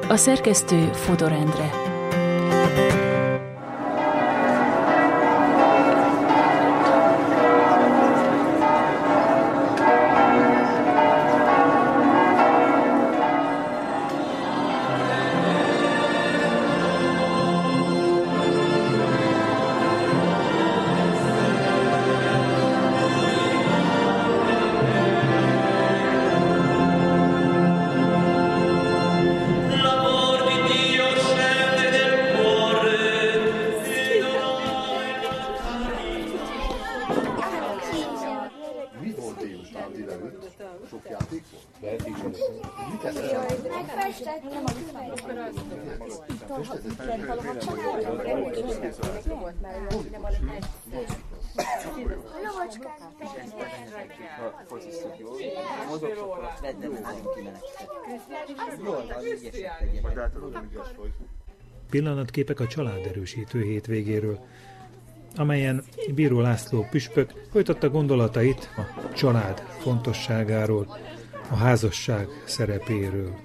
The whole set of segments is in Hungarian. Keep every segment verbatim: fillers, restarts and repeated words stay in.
A szerkesztő Fodor Endre. Pillanatképek a családerősítő hétvégéről, amelyen Bíró László püspök folytatta gondolatait a család fontosságáról, a házasság szerepéről.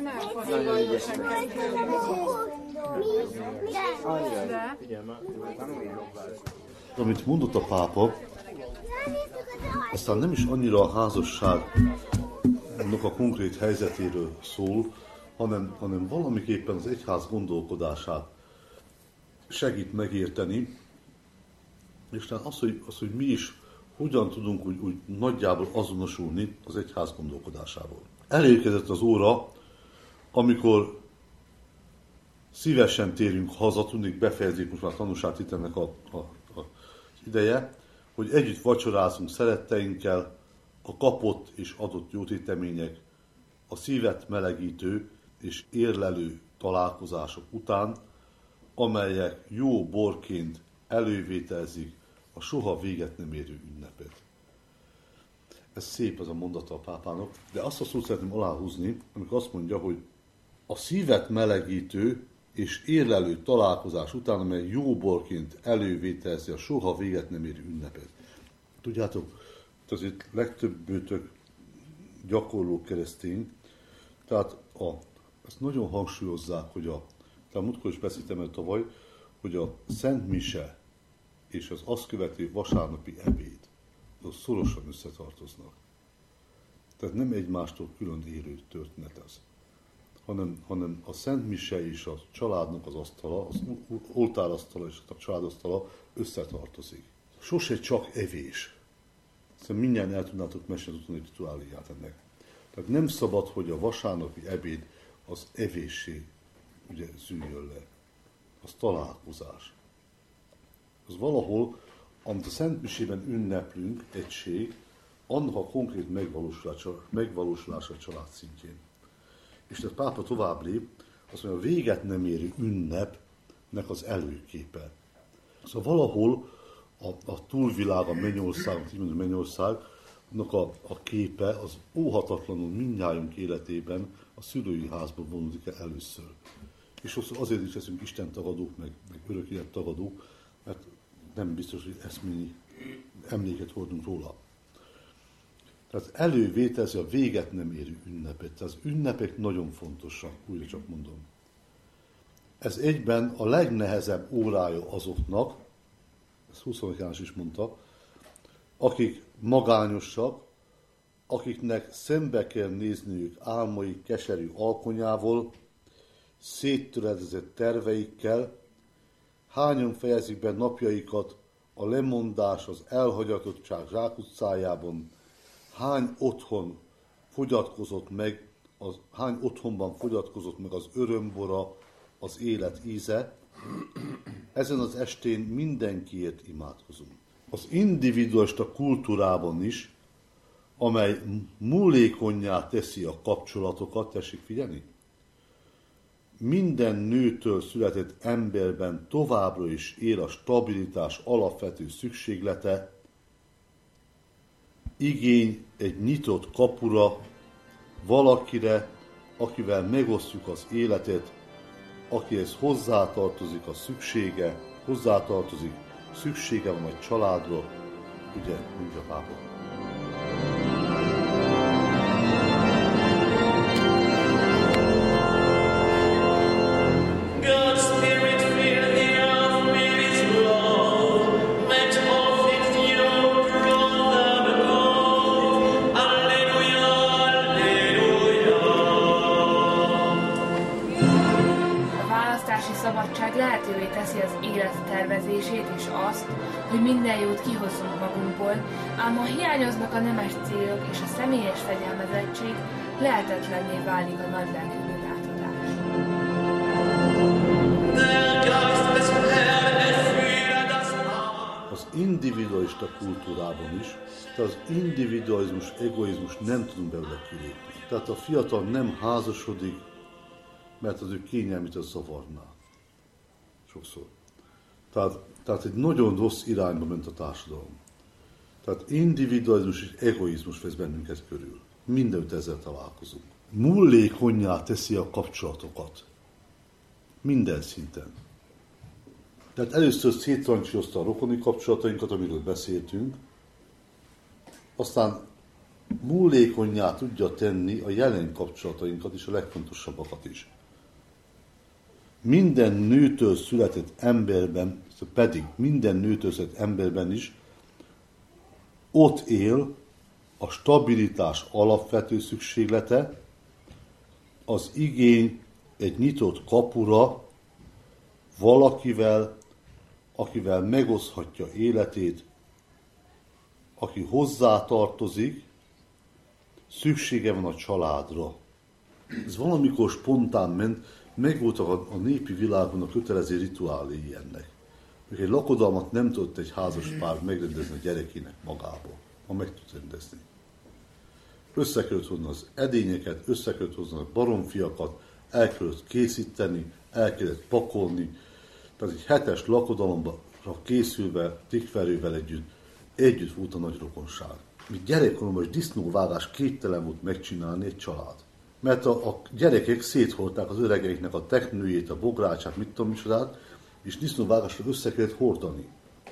Amit mondott a pápa, aztán nem is annyira a házasságnak a konkrét helyzetéről szól, hanem, hanem valamiképpen az egyház gondolkodását segít megérteni, és tehát az, hogy, az, hogy mi is hogyan tudunk úgy, úgy nagyjából azonosulni az egyház gondolkodásával. Elérkezett az óra, amikor szívesen térünk haza, tudnék befejezni most már tanúságtételnek a, a, a, az ideje, hogy együtt vacsorázunk szeretteinkkel, a kapott és adott jótétemények, a szívet melegítő és érlelő találkozások után, amelyek jó borként elővételzik a soha véget nem érő ünnepet. Ez szép, ez a mondata a pápának, de azt a szót szeretném aláhúzni, amikor azt mondja, hogy a szívet melegítő és érlelő találkozás után, amely jó borként elővételzi a soha véget nem érő ünnepet. Tudjátok, azért legtöbbőtök gyakorló keresztény, tehát a, ezt nagyon hangsúlyozzák, hogy a, tehát múltkor is beszéltem el tavaly, hogy a Szent Mise és az azt követő vasárnapi ebéd, az szorosan összetartoznak. Tehát nem egymástól külön élő történet ez, hanem, hanem a Szent Mise és a családnak az asztala, az oltárasztala és a családasztala összetartozik. Sose csak evés. Szóval mindjárt el tudnátok mesélni az utáni rituáléját ennek. Tehát nem szabad, hogy a vasárnapi ebéd az evéssé ugye, zűljön le. Az találkozás. Az valahol, amit a Szent Misében ünneplünk, egység, annak a konkrét megvalósulása, megvalósulása a család szintjén. És tehát pápa tovább lép, azt mondja, a véget nem érő ünnepnek az előképe. Szóval valahol a, a túlvilág, a mennyország, a mennyországnak a, a képe az óhatatlanul mindnyájunk életében a szülői házban vonódik el először. És azért is leszünk Isten tagadók, meg, meg örök élet tagadók, mert nem biztos, hogy eszményi emléket hordunk róla. Tehát elővételzi a véget nem érő ünnepet. Tehát az ünnepek nagyon fontosak, újra csak mondom. Ez egyben a legnehezebb órája azoknak, ezt huszonöt János is mondta, akik magányosak, akiknek szembe kell nézniük álmaik keserű alkonyával, széttöredezett terveikkel, hányan fejezik be napjaikat a lemondás, az elhagyatottság zsákutcájában, hány otthon fogyatkozott meg, az, hány otthonban fogyatkozott meg az örömbora, az élet íze. Ezen az estén mindenkiért imádkozunk. Az individualista kultúrában is, amely múlékonnyá teszi a kapcsolatokat, tessék figyelni, minden nőtől született emberben továbbra is él a stabilitás alapvető szükséglete, igény egy nyitott kapura, valakire, akivel megosztjuk az életet, akihez hozzátartozik a szüksége, hozzátartozik, szüksége van a családra, ugye, mondja pápa. vallási szabadság lehetővé teszi az élet tervezését és azt, hogy minden jót kihozzunk magunkból, ám ha hiányoznak a nemes célok és a személyes fegyelmezettség, lehetetlenné válik a nagylelkű átadás. Az individualista kultúrában is, tehát az individualizmus, egoizmus nem tudunk belőle kilépni. Tehát a fiatal nem házasodik, mert az ő kényelmét az zavarná. Sokszor. Tehát, tehát egy nagyon rossz irányba ment a társadalom. Tehát individualizmus és egoizmus vesz bennünket körül. Mindenütt ezzel találkozunk. Múllékonnyá teszi a kapcsolatokat. Minden szinten. Tehát először széttrancsírozta a rokoni kapcsolatainkat, amiről beszéltünk, aztán múllékonnyá tudja tenni a jelen kapcsolatainkat és a legfontosabbakat is. Minden nőtől született emberben, pedig minden nőtől született emberben is ott él a stabilitás alapvető szükséglete, az igény egy nyitott kapura valakivel, akivel megoszthatja életét, aki hozzátartozik, szüksége van a családra. Ez valamikor spontán ment, megvoltak a, a népi világban a kötelező rituáléi ennek. Még egy lakodalmat nem tudott egy házas pár megrendezni a gyerekének magából, ha meg tud rendezni. Össze kellett hozni az edényeket, össze kellett hozni a baromfiakat, el kellett készíteni, el kellett pakolni. Tehát egy hetes lakodalomra készülve, tikverővel együtt, együtt volt a nagy rokonság. Mi gyerekkoromban is disznóvágás képtelen volt megcsinálni egy család. Mert a, a gyerekek szétholták az öregeiknek a teknőjét, a bográcsát, mit tudom micsodát, és disznóvágásra össze kellett hordani.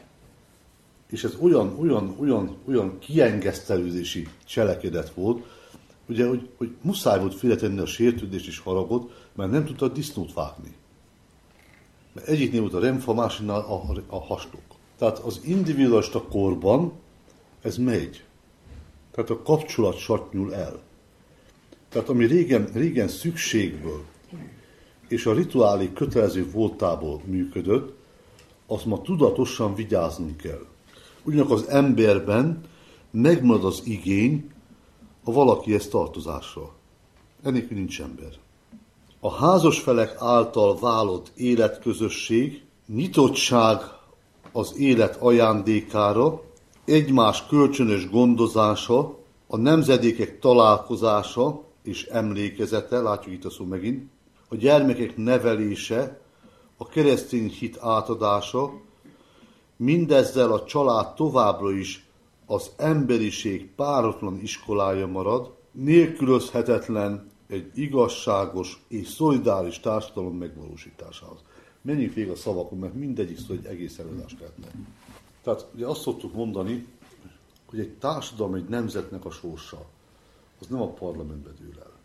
És ez olyan, olyan, olyan, olyan kiengesztelőzési cselekedet volt, ugye, hogy, hogy muszáj volt félretenni a sértődést és haragot, mert nem tudta a disznót vágni. Mert egyiknél volt a remfa, másiknál a, a, a hastok. Tehát az individualista korban ez megy. Tehát a kapcsolat satnyul el. Tehát ami régen, régen szükségből és a rituálé kötelező voltából működött, azt ma tudatosan vigyáznunk kell. Ugyanakkor az emberben megmarad az igény a valakihez tartozásra. Ennélkül nincs ember. A házasfelek által vállott életközösség, nyitottság az élet ajándékára, egymás kölcsönös gondozása, a nemzedékek találkozása és emlékezete, látjuk itt a szó megint, a gyermekek nevelése, a keresztény hit átadása, mindezzel a család továbbra is az emberiség páratlan iskolája marad, nélkülözhetetlen egy igazságos és szolidáris társadalom megvalósításához. Menjünk végig a szavakon, mert mindegyik szó egy egész előadást lehetne. Tehát ugye azt szoktuk mondani, hogy egy társadalom, egy nemzetnek a sorsa, az nem a parlamentbe dől el.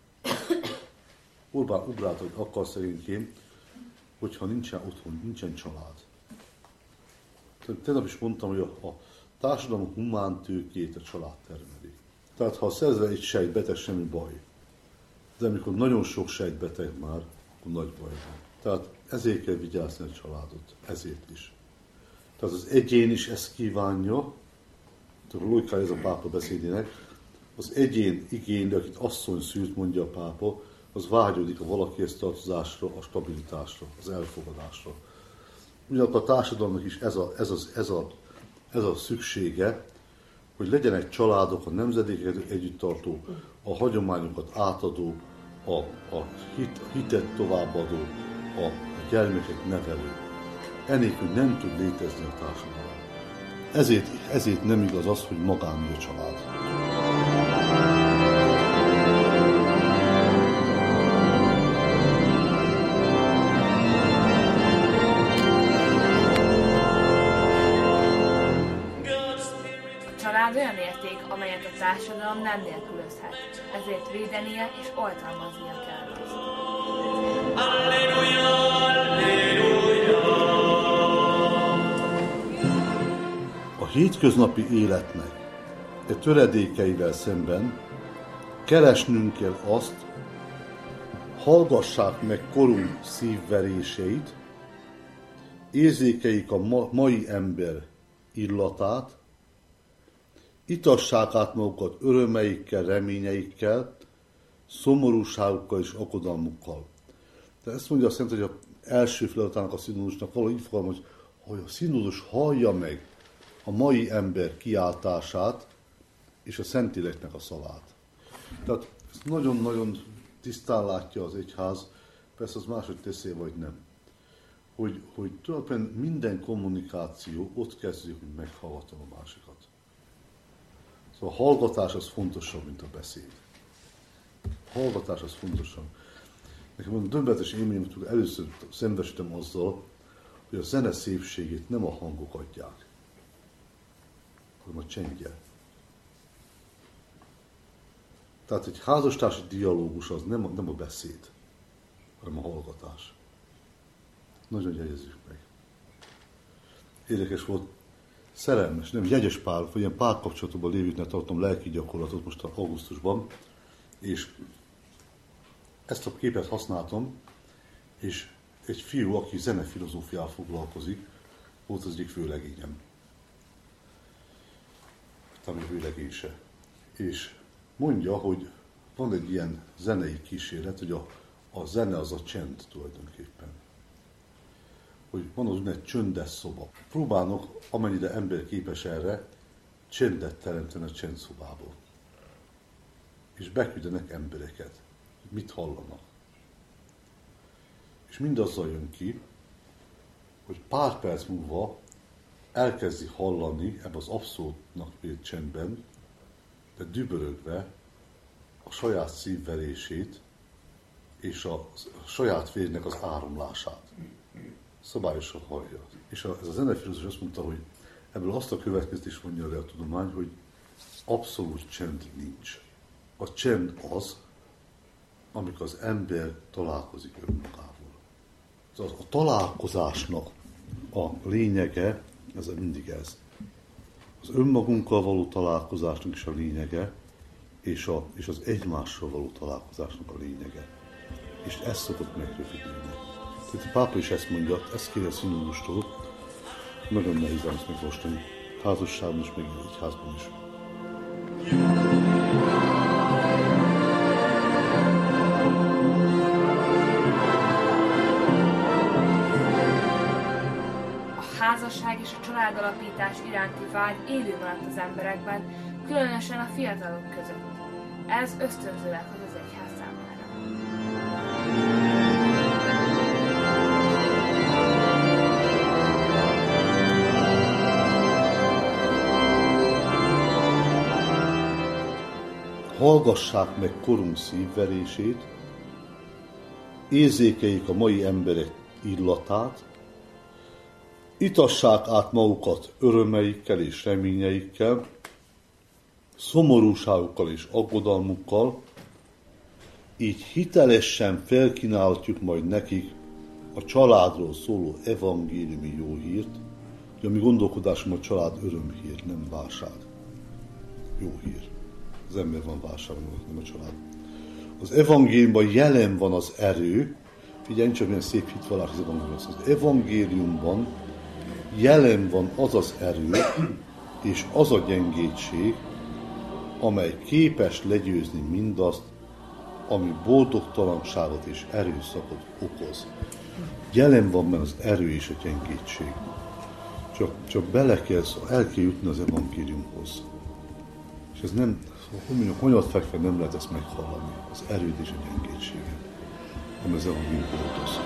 Orbán ugrált, hogy akar szegénykém, hogyha nincsen otthon, nincsen család. Tegnap is mondtam, hogy a, a társadalom humántőkét a család termeli. Tehát ha szerzve egy sejtbeteg, semmi baj. De amikor nagyon sok sejtbeteg már, akkor nagy baj van. Tehát ezért kell vigyázni a családot, ezért is. Tehát az egyén is ezt kívánja, a logikája ez a pápa beszédének, az egyén igényli, akit asszony szült, mondja a pápa, az vágyódik a valakihez tartozásra, a stabilitásra, az elfogadásra. Ugyanakkor a társadalomnak is ez a, ez, az, ez, a, ez a szüksége, hogy legyenek családok, a nemzedékeket együtttartó, a hagyományokat átadó, a, a, hit, a hitet továbbadó, a, a gyermekek nevelő. Enélkül nem tud létezni a társadalom. Ezért, ezért nem igaz az, hogy magányi a család. A család olyan érték, amelyet a társadalom nem nélkülözhet, ezért védenie és oltalmaznia kell. Alleluja, alleluja. A hétköznapi életnek e töredékeivel szemben keresnünk kell azt, hallgassák meg korunk szívveréseit, érzékeik a ma, mai ember illatát, itassák át magukat örömeikkel, reményeikkel, szomorúságukkal és aggodalmukkal. De ezt mondja azt jelenti, hogy az első feladatának a szinodusnak valahol így fogalmaz, hogy, hogy a szinodus hallja meg a mai ember kiáltását és a Szentléleknek a szavát. Tehát ezt nagyon-nagyon tisztán látja az egyház, persze az máshogy teszi, vagy nem. Hogy, hogy tulajdonképpen minden kommunikáció ott kezdődik, hogy meghallgatom a másikat. Szóval a hallgatás az fontosabb, mint a beszéd. A hallgatás az fontosabb. Nekem van döbbenetes élményem, hogy először szembesítem azzal, hogy a zene szépségét nem a hangok adják, hanem a csendje. Tehát egy házastársi dialógus az nem a, nem a beszéd, hanem a hallgatás. Nagyon jegyezzük meg. Érdekes volt, szerelmes, nem jegyes pár, vagy ilyen párkapcsolatokban lévőknek tartom lelki gyakorlatot most augusztusban, és ezt a képet használtam, és egy fiú, aki zenefilozófiával foglalkozik, volt az egyik főlegényem. Talán főlegényse. És mondja, hogy van egy ilyen zenei kísérlet, hogy a, a zene az a csend tulajdonképpen. Hogy van az úgynevezett csöndes szoba. Próbálnak, amennyire ember képes erre, csendet teremteni a csendszobából. És beküldenek embereket, hogy mit hallanak. És mindazzal jön ki, hogy pár perc múlva elkezdi hallani ebben az abszolútnak vélt csendben, de dübörögve a saját szívverését és a, a saját vérnek az áramlását. Szabályosan hallja. És a, ez a zenefilozófus azt mondta, hogy ebből azt a következést mondja le a tudomány, hogy abszolút csend nincs. A csend az, amikor az ember találkozik önmagával. A találkozásnak a lényege, ez mindig ez. Az önmagunkkal való találkozásnak is a lényege, és, a, és az egymással való találkozásnak a lényege. És ez szokott megrövidülni. Tehát a pápa is ezt mondja, ezt kéri a szinodustól, nagyon nehéz ezt megmostani. Házasságban is, meg egyházban is. A házasság és a családalapítás iránti vágy élő maradt az emberekben, különösen a fiatalok között. Ez ösztönző lett az egyház számára. Hallgassák meg korunk szívverését, érzékeljék a mai emberek illatát, itassák át magukat örömeikkel és reményeikkel, szomorúságukkal és aggodalmukkal, így hitelesen felkínálhatjuk majd nekik a családról szóló evangéliumi jó hírt, hogy a mi gondolkodásom a család örömhír, nem válság. Jó hír. Az ember van válságban, nem a család. Az evangéliumban jelen van az erő, figyelj, nincs csak milyen szép hitvallás az evangéliumban. Az evangéliumban jelen van az az erő, és az a gyengétség, amely képes legyőzni mindazt, ami boldogtalanságot és erőszakot okoz. Jelen van meg az erő és a gyengétség. Csak, csak bele kell, szóval el kell jutni az evangéliumhoz. És ez nem, hogy mondjuk, honyat fekve nem lehet ezt meghallani, az erőt és a gyengétséget. Nem az evangélium hordoz.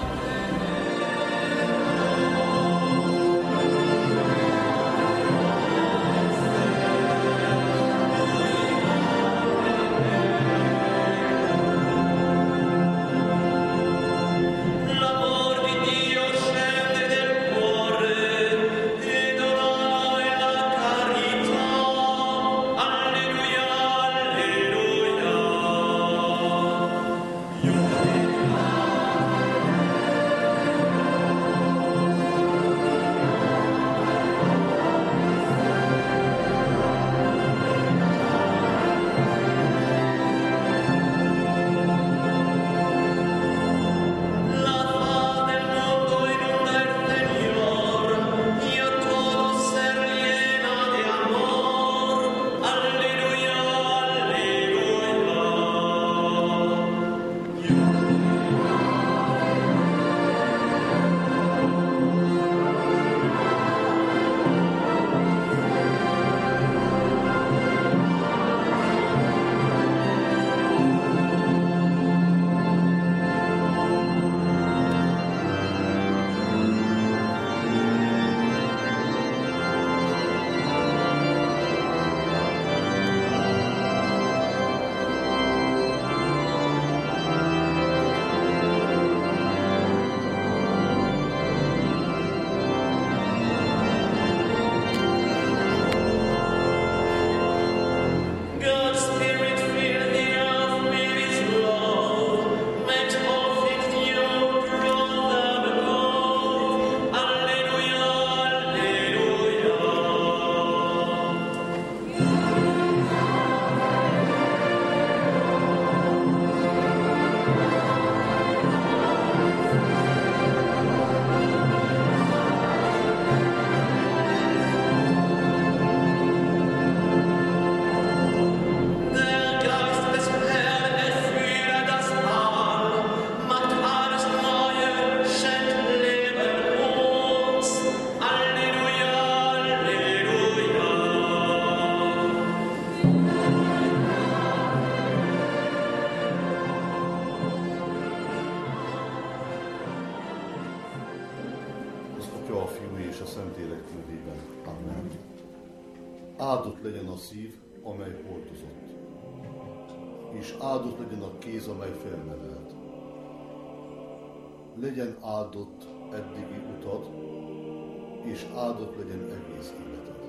Atya, a Fiú és a Szentlélek nevében. Amen. Áldott legyen a szív, amely hordozott, és áldott legyen a kéz, amely felnevelt. Legyen áldott eddigi utad, és áldott legyen egész életed.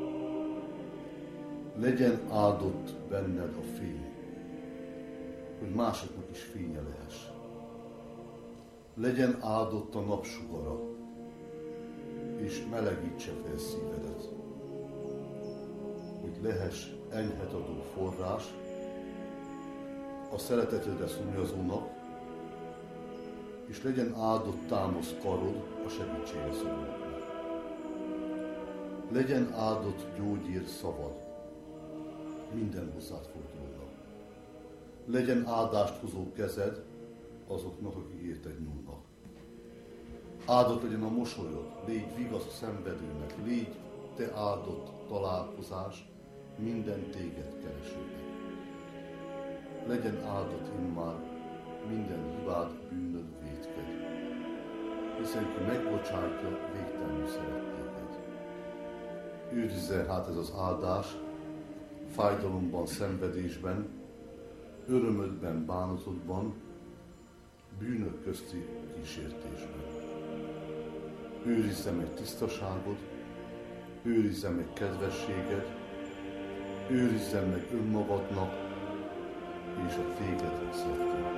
Legyen áldott benned a fény, hogy másoknak is fénye lehess. Legyen áldott a napsugara, és melegítse fel szívedet, hogy lehess enyhet adó forrás a szeretetedre szomjazónak, és legyen áldott támasz karod a segítségre szorulóknak. Legyen áldott gyógyír szavad minden hozzád fordulónak. Legyen áldást hozó kezed azoknak, akik érted nyúlnak. Áldott legyen a mosolyod, légy vigasz a szenvedőnek, légy te áldott találkozás minden téged keresőnek. Legyen áldott immár minden hibád, bűnöd, vétked, hiszen ki megbocsátja, végtelenül szeret téged. Őrizze hát ez az áldás fájdalomban, szenvedésben, örömödben, bánatodban, bűnök közti kísértésben. Őrizze meg tisztaságod, őrizze meg kedvességed, őrizze meg önmagadnak és a téged szeretőnek.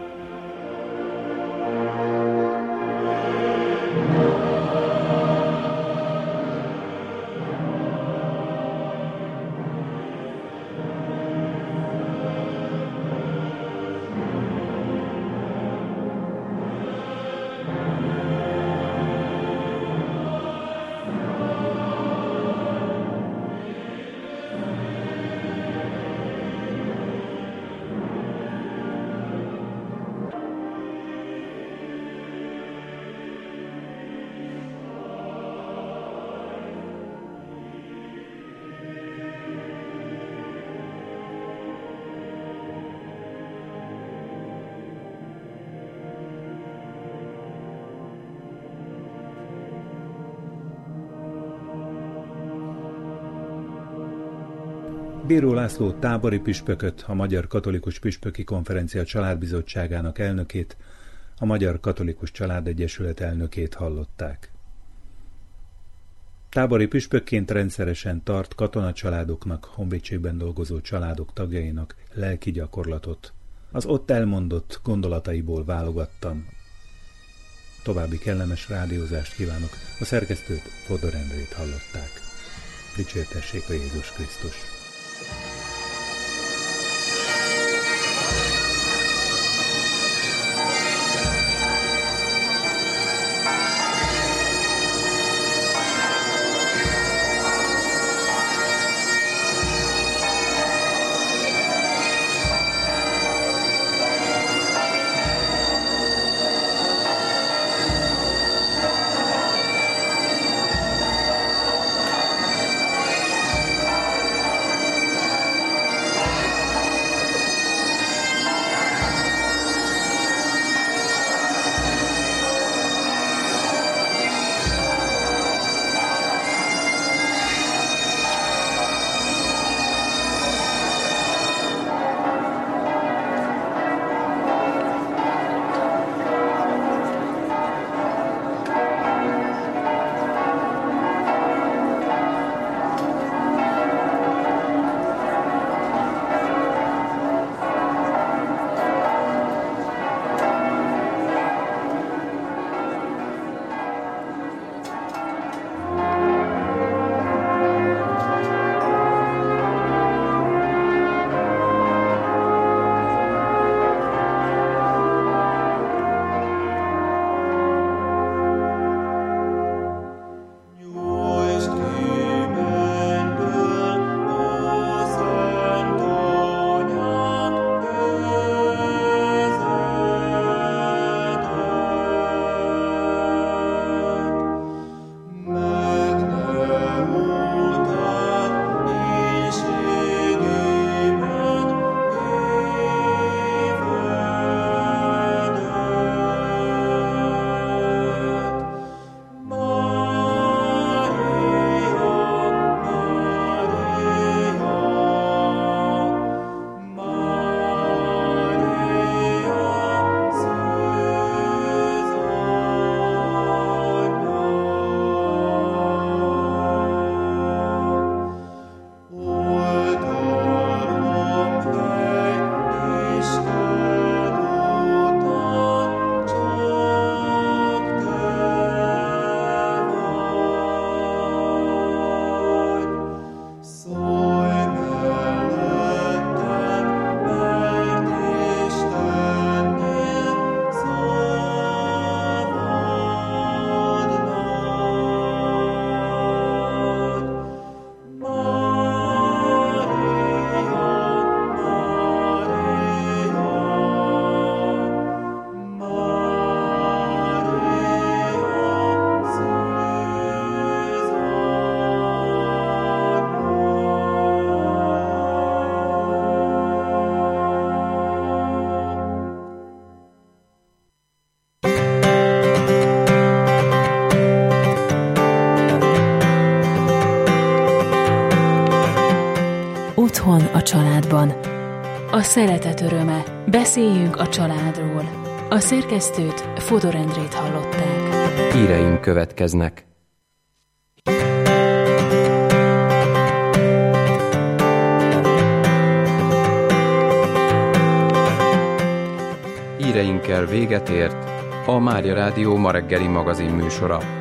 Bíró László tábori püspököt, a Magyar Katolikus Püspöki Konferencia Családbizottságának elnökét, a Magyar Katolikus Családegyesület elnökét hallották. Tábori püspökként rendszeresen tart katonacsaládoknak, honvédségben dolgozó családok tagjainak lelki gyakorlatot. Az ott elmondott gondolataiból válogattam. További kellemes rádiózást kívánok, a szerkesztőt, Fodor Endrét hallották. Dicsértessék a Jézus Krisztus! Otthon a családban. A szeretet öröme. Beszéljünk a családról. A szerkesztőt, Fodor Endrét hallották. Híreink következnek. Híreinkkel véget ért a Mária Rádió ma reggeli magazin műsora.